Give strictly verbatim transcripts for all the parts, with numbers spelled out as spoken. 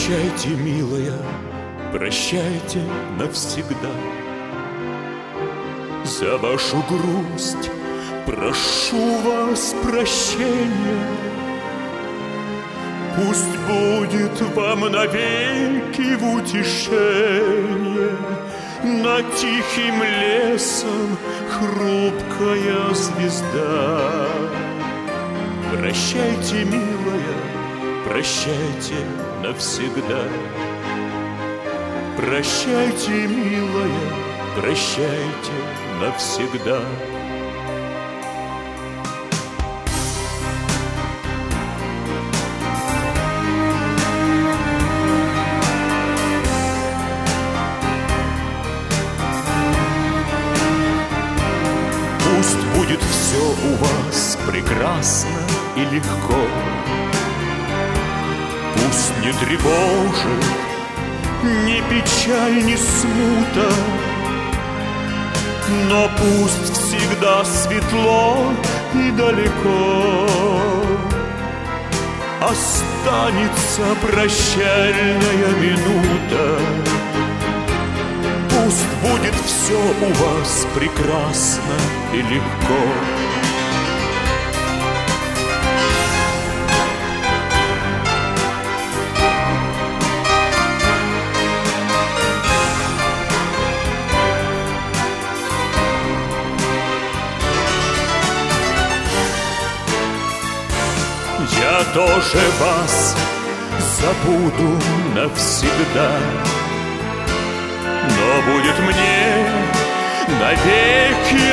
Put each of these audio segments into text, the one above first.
Прощайте, милая, прощайте навсегда. За вашу грусть прошу вас прощения. Пусть будет вам навеки в утешение над тихим лесом хрупкая звезда. Прощайте, милая, прощайте навсегда. Прощайте, милая, прощайте навсегда. Пусть будет все у вас прекрасно и легко. Пусть не тревожит ни печаль, ни смута, но пусть всегда светло и далеко останется прощальная минута. Пусть будет все у вас прекрасно и легко. Я тоже вас забуду навсегда, но будет мне навеки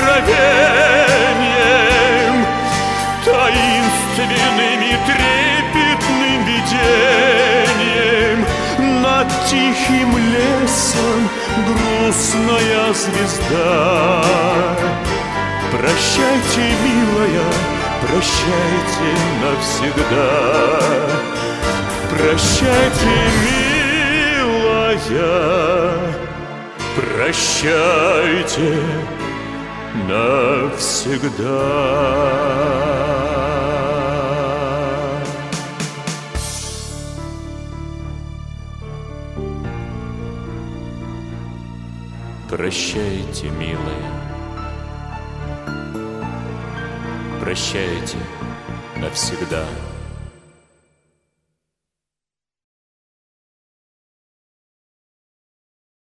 откровением, таинственным и трепетным видением. Над тихим лесом грустная звезда. Прощайте, милая, прощайте навсегда. Прощайте, милая, прощайте навсегда. Прощайте, милая, прощайте навсегда.